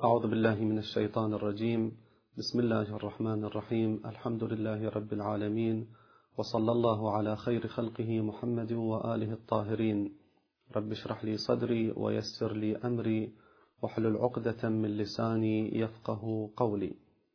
أعوذ بالله من الشيطان الرجيم. بسم الله الرحمن الرحيم. الحمد لله رب العالمين، وصلى الله على خير خلقه محمد وآله الطاهرين. رب اشرح لي صدري ويسر لي أمري واحلل عقدة من لساني يفقه قولي.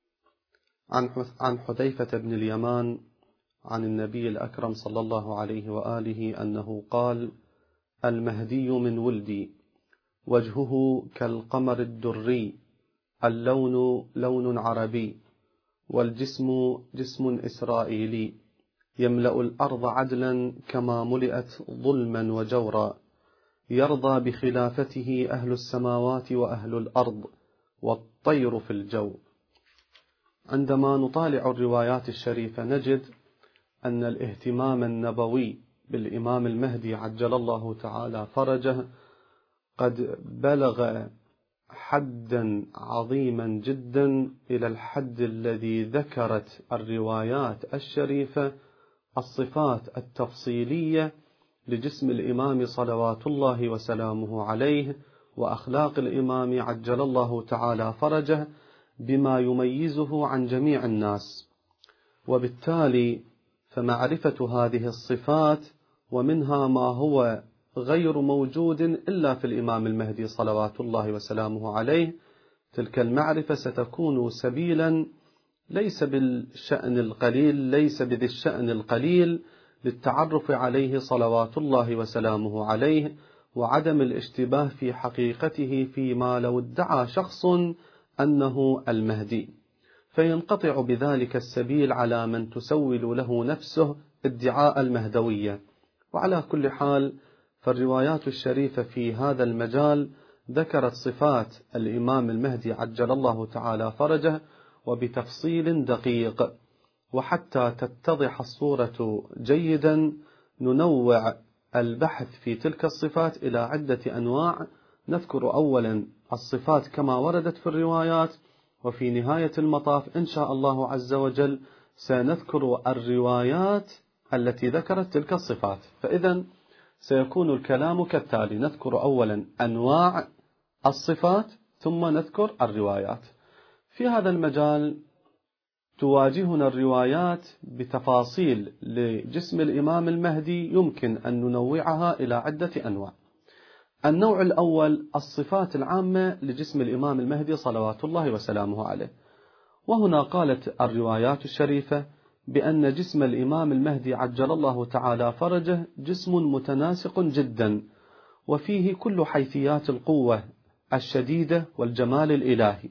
عن حذيفة بن اليمان عن النبي الأكرم صلى الله عليه وآله أنه قال: المهدي من ولدي، وجهه كالقمر الدري، اللون لون عربي، والجسم جسم إسرائيلي، يملأ الأرض عدلا كما ملئت ظلما وجورا، يرضى بخلافته أهل السماوات وأهل الأرض والطير في الجو. عندما نطالع الروايات الشريفة نجد أن الاهتمام النبوي بالإمام المهدي عجل الله تعالى فرجه قد بلغ حدا عظيما جدا، إلى الحد الذي ذكرت الروايات الشريفة الصفات التفصيلية لجسم الإمام صلوات الله وسلامه عليه، وأخلاق الإمام عجل الله تعالى فرجه بما يميزه عن جميع الناس. وبالتالي فمعرفة هذه الصفات، ومنها ما هو غير موجود إلا في الإمام المهدي صلوات الله وسلامه عليه، تلك المعرفة ستكون سبيلا ليس بالشأن القليل، ليس بذي الشأن القليل، للتعرف عليه صلوات الله وسلامه عليه، وعدم الاشتباه في حقيقته فيما لو ادعى شخص أنه المهدي، فينقطع بذلك السبيل على من تسول له نفسه ادعاء المهدوية. وعلى كل حال فالروايات الشريفة في هذا المجال ذكرت صفات الإمام المهدي عجل الله تعالى فرجه وبتفصيل دقيق. وحتى تتضح الصورة جيدا ننوع البحث في تلك الصفات إلى عدة أنواع. نذكر أولا الصفات كما وردت في الروايات، وفي نهاية المطاف إن شاء الله عز وجل سنذكر الروايات التي ذكرت تلك الصفات. فإذا سيكون الكلام كالتالي: نذكر أولا أنواع الصفات ثم نذكر الروايات. في هذا المجال تواجهنا الروايات بتفاصيل لجسم الإمام المهدي يمكن أن ننوعها إلى عدة أنواع. النوع الأول الصفات العامة لجسم الإمام المهدي صلوات الله وسلامه عليه. وهنا قالت الروايات الشريفة بأن جسم الإمام المهدي عجل الله تعالى فرجه جسم متناسق جدا، وفيه كل حيثيات القوة الشديدة والجمال الإلهي،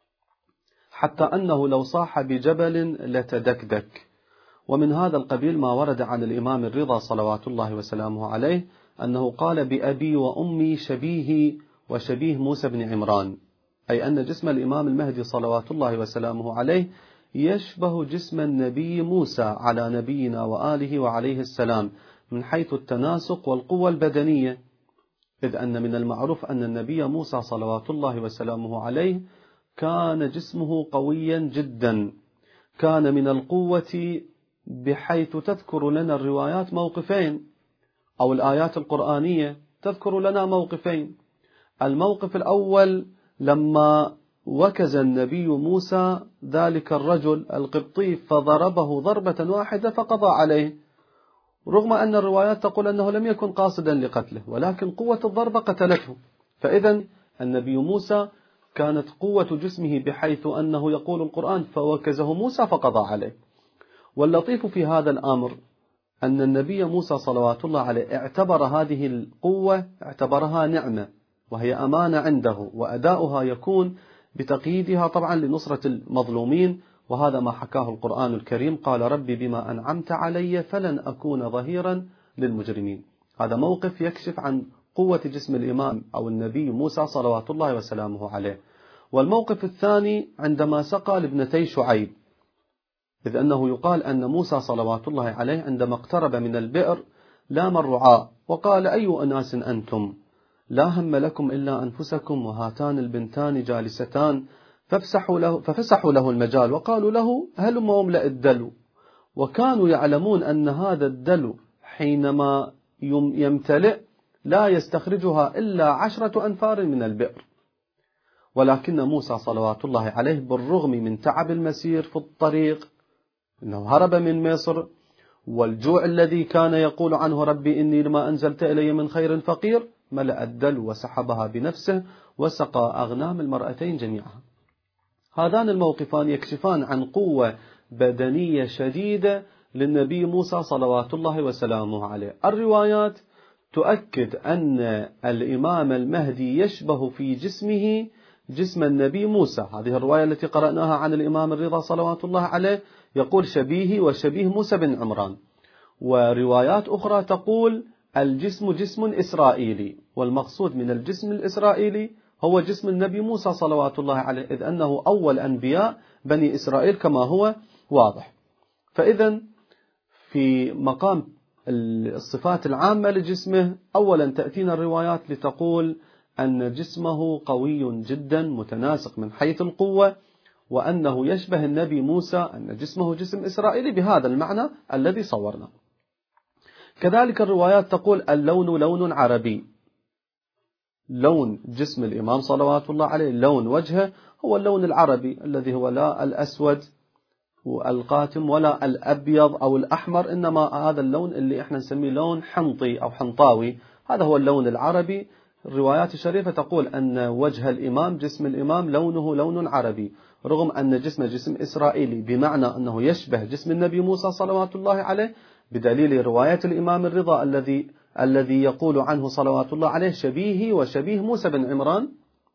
حتى أنه لو صاح بجبل لتدكدك. ومن هذا القبيل ما ورد عن الإمام الرضا صلوات الله وسلامه عليه أنه قال: بأبي وأمي شبيه وشبيه موسى بن عمران، أي أن جسم الإمام المهدي صلوات الله وسلامه عليه يشبه جسم النبي موسى على نبينا وآله وعليه السلام من حيث التناسق والقوة البدنية، إذ أن من المعروف أن النبي موسى صلوات الله وسلامه عليه كان جسمه قويا جدا، كان من القوة بحيث تذكر لنا الروايات موقفين، أو الآيات القرآنية تذكر لنا موقفين. الموقف الأول لما وكز النبي موسى ذلك الرجل القبطي فضربه ضربة واحدة فقضى عليه، رغم أن الروايات تقول أنه لم يكن قاصدا لقتله، ولكن قوة الضربة قتلته. فإذا النبي موسى كانت قوة جسمه بحيث أنه يقول القرآن: فوكزه موسى فقضى عليه. واللطيف في هذا الأمر أن النبي موسى صلوات الله عليه اعتبر هذه القوة اعتبرها نعمة، وهي أمانة عنده، وأداؤها يكون بتقييدها طبعا لنصرة المظلومين. وهذا ما حكاه القرآن الكريم: قال ربي بما أنعمت علي فلن أكون ظهيرا للمجرمين. هذا موقف يكشف عن قوة جسم الإمام أو النبي موسى صلوات الله وسلامه عليه. والموقف الثاني عندما سقى لابنتي شعيب، إذ أنه يقال أن موسى صلوات الله عليه عندما اقترب من البئر لام الرعاء وقال: أي أناس أنتم؟ لا هم لكم إلا أنفسكم، وهاتان البنتان جالستان. ففسحوا له المجال وقالوا له: هلم واملأ الدلو. وكانوا يعلمون أن هذا الدلو حينما يمتلئ لا يستخرجها إلا 10 أنفار من البئر. ولكن موسى صلوات الله عليه بالرغم من تعب المسير في الطريق، إنه هرب من مصر، والجوع الذي كان يقول عنه ربي إني لما أنزلت إلي من خير فقير، ملأ الدلو وسحبها بنفسه وسقى أغنام المرأتين جميعها. هذان الموقفان يكشفان عن قوة بدنية شديدة للنبي موسى صلوات الله وسلامه عليه. الروايات تؤكد أن الإمام المهدي يشبه في جسمه جسم النبي موسى. هذه الرواية التي قرأناها عن الإمام الرضا صلوات الله عليه يقول شبيه وشبيه موسى بن عمران. وروايات أخرى تقول الجسم جسم إسرائيلي، والمقصود من الجسم الإسرائيلي هو جسم النبي موسى صلوات الله عليه، إذ أنه أول أنبياء بني إسرائيل كما هو واضح. فإذا في مقام الصفات العامة لجسمه، أولا تأتينا الروايات لتقول أن جسمه قوي جدا متناسق من حيث القوة، وأنه يشبه النبي موسى، أن جسمه جسم إسرائيلي بهذا المعنى الذي صورنا. كذلك الروايات تقول اللون لون عربي، لون جسم الإمام صلوات الله عليه، لون وجهه هو اللون العربي الذي هو لا الأسود والقاتم ولا الأبيض أو الأحمر، إنما هذا اللون اللي احنا نسميه لون حنطي أو حنطاوي، هذا هو اللون العربي. الروايات الشريفة تقول أن وجه الإمام جسم الإمام لونه لون عربي، رغم أن جسمه جسم إسرائيلي، بمعنى أنه يشبه جسم النبي موسى صلوات الله عليه، بدليل رواية الإمام الرضا الذي يقول عنه صلوات الله عليه شبيه وشبيه موسى بن عمران.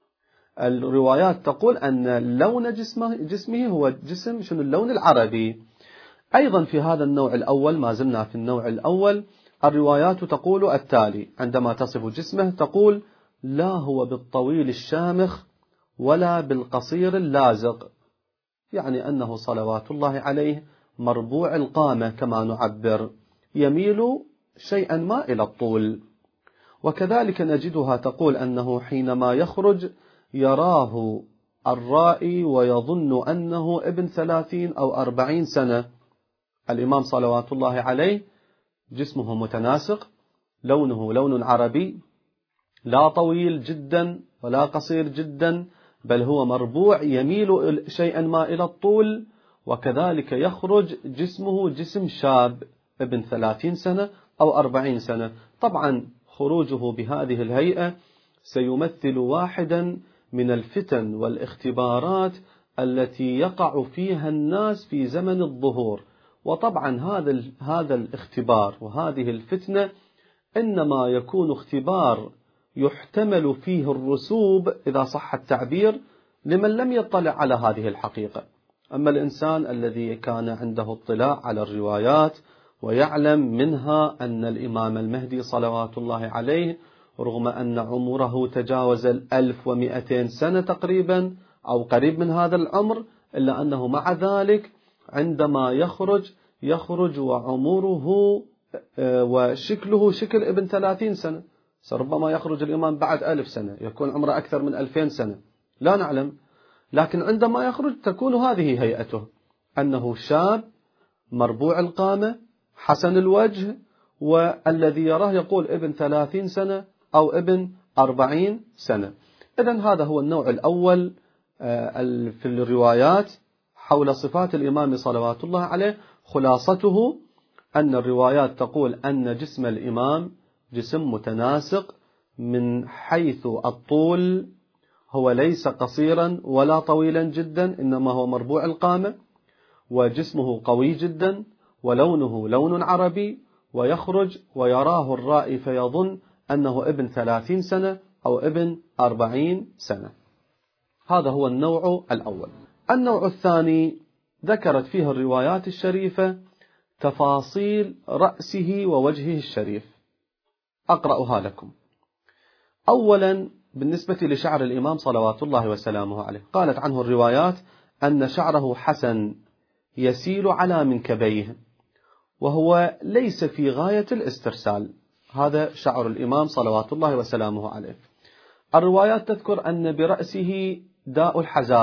الروايات تقول أن لون جسمه هو جسم شنو اللون العربي. أيضا في هذا النوع الأول، ما زلنا في النوع الأول، الروايات تقول التالي عندما تصف جسمه، تقول لا هو بالطويل الشامخ ولا بالقصير اللازق، يعني أنه صلوات الله عليه مربوع القامة كما نعبر، يميل شيئا ما إلى الطول. وكذلك نجدها تقول أنه حينما يخرج يراه الرائي ويظن أنه ابن 30 أو 40 سنة. الإمام صلوات الله عليه جسمه متناسق، لونه لون عربي، لا طويل جدا ولا قصير جدا، بل هو مربوع يميل شيئا ما إلى الطول. وكذلك يخرج جسمه جسم شاب ابن 30 سنة أو 40 سنة. طبعا خروجه بهذه الهيئة سيمثل واحدا من الفتن والاختبارات التي يقع فيها الناس في زمن الظهور. وطبعا هذا الاختبار وهذه الفتنة إنما يكون اختبار يحتمل فيه الرسوب إذا صح التعبير لمن لم يطلع على هذه الحقيقة. أما الإنسان الذي كان عنده اطلاع على الروايات ويعلم منها أن الإمام المهدي صلوات الله عليه رغم أن عمره تجاوز 1200 سنة تقريبا أو قريب من هذا العمر، إلا أنه مع ذلك عندما يخرج وعمره وشكله شكل ابن 30 سنة، ربما يخرج الإمام بعد 1000 سنة، يكون عمره أكثر من 2000 سنة، لا نعلم. لكن عندما يخرج تكون هذه هيئته، أنه شاب مربوع القامة حسن الوجه، والذي يراه يقول ابن 30 سنة أو ابن 40 سنة. إذن هذا هو النوع الأول في الروايات حول صفات الإمام صلوات الله عليه. خلاصته أن الروايات تقول أن جسم الإمام جسم متناسق من حيث الطول، هو ليس قصيرا ولا طويلا جدا، إنما هو مربوع القامة، وجسمه قوي جدا، ولونه لون عربي، ويخرج ويراه الرائي فيظن أنه ابن 30 سنة أو ابن 40 سنة. هذا هو النوع الأول. النوع الثاني ذكرت فيه الروايات الشريفة تفاصيل رأسه ووجهه الشريف، أقرأها لكم. أولا بالنسبة لشعر الإمام صلوات الله وسلامه عليه، قالت عنه الروايات أن شعره حسن يسيل على منكبيه، وهو ليس في غاية الاسترسال. هذا شعر الإمام صلوات الله وسلامه عليه. الروايات تذكر أن برأسه داء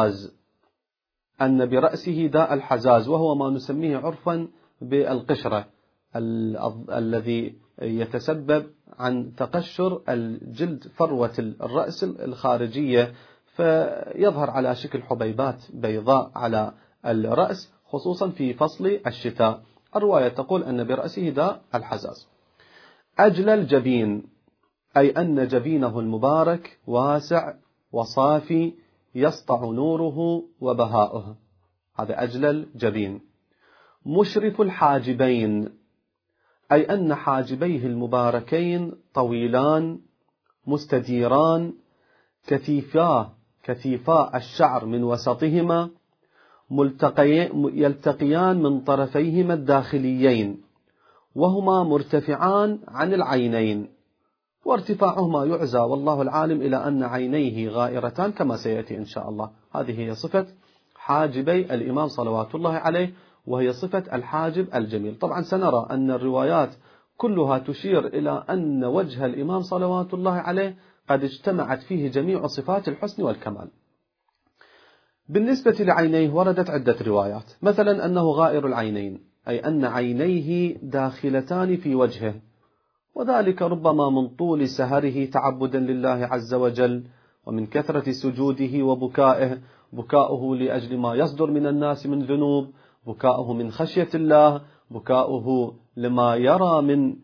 الحزاز، وهو ما نسميه عرفا بالقشرة، الذي يتسبب عن تقشر الجلد فروة الرأس الخارجية، فيظهر على شكل حبيبات بيضاء على الرأس خصوصا في فصل الشتاء. الرواية تقول أن برأسه داء الحزاز. أجل الجبين أي أن جبينه المبارك واسع وصافي يسطع نوره وبهاؤه، هذا أجل الجبين. مشرف الحاجبين أي أن حاجبيه المباركين طويلان مستديران كثيفا الشعر من وسطهما يلتقيان من طرفيهما الداخليين، وهما مرتفعان عن العينين، وارتفاعهما يعزى والله العالم إلى أن عينيه غائرتان كما سيأتي إن شاء الله. هذه هي صفة حاجبي الإمام صلوات الله عليه، وهي صفة الحاجب الجميل. طبعا سنرى أن الروايات كلها تشير إلى أن وجه الإمام صلوات الله عليه قد اجتمعت فيه جميع صفات الحسن والكمال. بالنسبة لعينيه وردت عدة روايات، مثلا أنه غائر العينين أي أن عينيه داخلتان في وجهه، وذلك ربما من طول سهره تعبدا لله عز وجل، ومن كثرة سجوده وبكائه، بكاؤه لأجل ما يصدر من الناس من ذنوب، بكاؤه من خشية الله، بكاؤه لما يرى من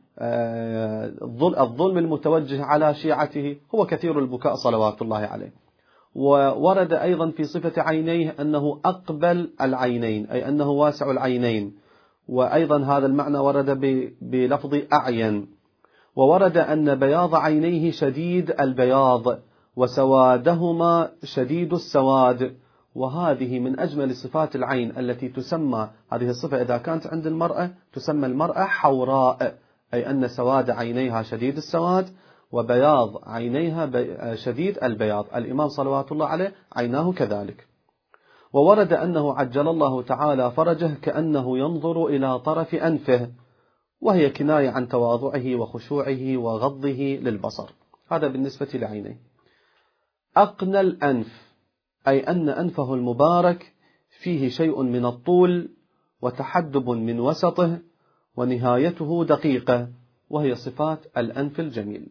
الظلم المتوجه على شيعته، هو كثير البكاء صلوات الله عليه. وورد أيضا في صفة عينيه أنه أقبل العينين أي أنه واسع العينين، وأيضا هذا المعنى ورد بلفظ أعين. وورد أن بياض عينيه شديد البياض وسوادهما شديد السواد، وهذه من أجمل صفات العين التي تسمى، هذه الصفة إذا كانت عند المرأة تسمى المرأة حوراء، أي أن سواد عينيها شديد السواد وبياض عينيها شديد البياض. الإمام صلوات الله عليه عيناه كذلك. وورد أنه عجل الله تعالى فرجه كأنه ينظر إلى طرف أنفه، وهي كناية عن تواضعه وخشوعه وغضه للبصر. هذا بالنسبة لعينيه. أقنى الأنف أي أن أنفه المبارك فيه شيء من الطول وتحدب من وسطه ونهايته دقيقة، وهي صفات الأنف الجميل.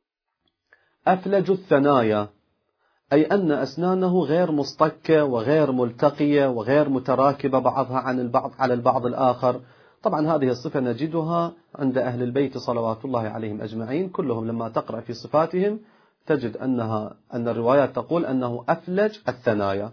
أفلج الثنايا أي أن أسنانه غير مصطكة وغير ملتقية وغير متراكبة بعضها عن البعض على البعض الآخر. طبعا هذه الصفة نجدها عند أهل البيت صلوات الله عليهم أجمعين كلهم، لما تقرأ في صفاتهم تجد أن الروايات تقول أنه أفلج الثنايا.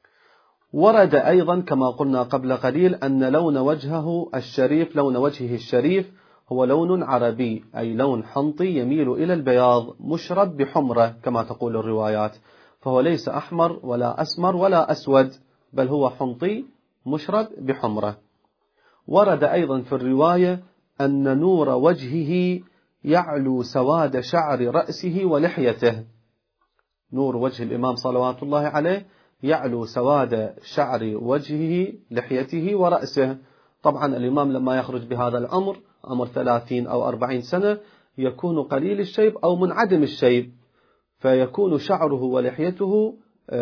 ورد أيضا كما قلنا قبل قليل أن لون وجهه الشريف، لون وجهه الشريف هو لون عربي أي لون حنطي يميل إلى البياض مشرب بحمرة كما تقول الروايات، فهو ليس أحمر ولا أسمر ولا أسود، بل هو حنطي مشرب بحمرة. ورد أيضا في الرواية أن نور وجهه يعلو سواد شعر رأسه ولحيته. نور وجه الإمام صلوات الله عليه يعلو سواد شعر وجهه لحيته ورأسه. طبعا الإمام لما يخرج بهذا العمر، عمر 30 أو 40 سنة، يكون قليل الشيب أو منعدم الشيب، فيكون شعره ولحيته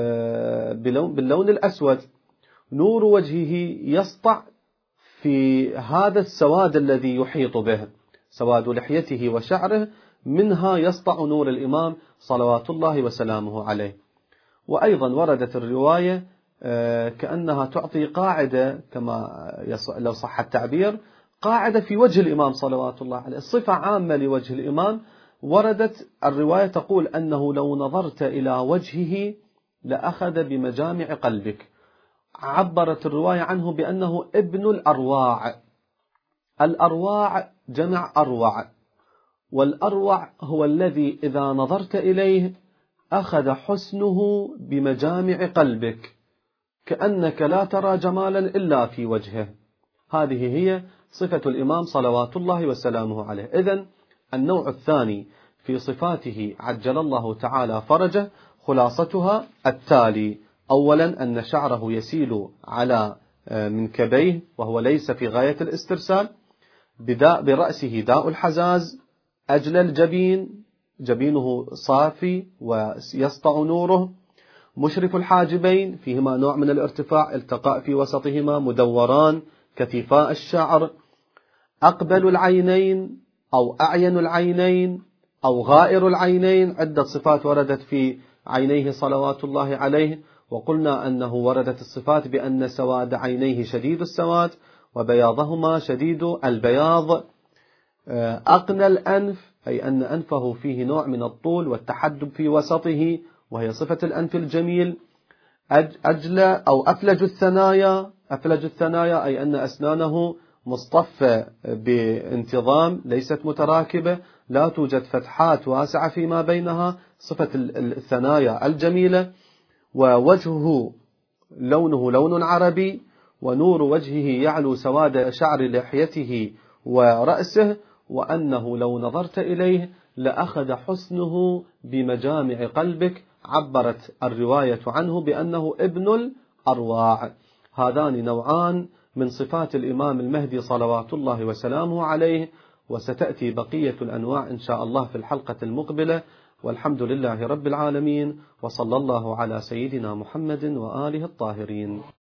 باللون الأسود. نور وجهه يسطع في هذا السواد الذي يحيط به، سواد لحيته وشعره، منها يسطع نور الإمام صلوات الله وسلامه عليه. وأيضا وردت الرواية كأنها تعطي قاعدة، كما لو صح التعبير، قاعدة في وجه الإمام صلوات الله عليه، صفة عامة لوجه الإمام. وردت الرواية تقول أنه لو نظرت إلى وجهه لأخذ بمجامع قلبك. عبرت الرواية عنه بأنه ابن الأرواع. الأرواع جمع أروع، والأروع هو الذي إذا نظرت إليه أخذ حسنه بمجامع قلبك، كأنك لا ترى جمالا إلا في وجهه. هذه هي صفة الإمام صلوات الله وسلامه عليه. إذن النوع الثاني في صفاته عجل الله تعالى فرجه خلاصتها التالي: أولا أن شعره يسيل على منكبيه وهو ليس في غاية الاسترسال، برأسه داء الحزاز، أجل الجبين، جبينه صافي ويسطع نوره، مشرف الحاجبين فيهما نوع من الارتفاع، التقاء في وسطهما، مدوران كثيفاء الشعر، أقبل العينين أو أعين العينين أو غائر العينين. عدة صفات وردت في عينيه صلوات الله عليه، وقلنا أنه وردت الصفات بأن سواد عينيه شديد السواد وبياضهما شديد البياض. أقنى الأنف أي أن أنفه فيه نوع من الطول والتحدب في وسطه، وهي صفة الأنف الجميل. أجلى أو أفلج الثنايا، أفلج الثنايا أي أن أسنانه مصطفى بانتظام ليست متراكبة، لا توجد فتحات واسعة فيما بينها، صفة الثنايا الجميلة. ووجهه لونه لون عربي، ونور وجهه يعلو سواد شعر لحيته ورأسه، وأنه لو نظرت إليه لأخذ حسنه بمجامع قلبك. عبرت الرواية عنه بأنه ابن الأرواع. هذان نوعان من صفات الإمام المهدي صلوات الله وسلامه عليه، وستأتي بقية الأنواع إن شاء الله في الحلقة المقبلة. والحمد لله رب العالمين، وصلى الله على سيدنا محمد وآله الطاهرين.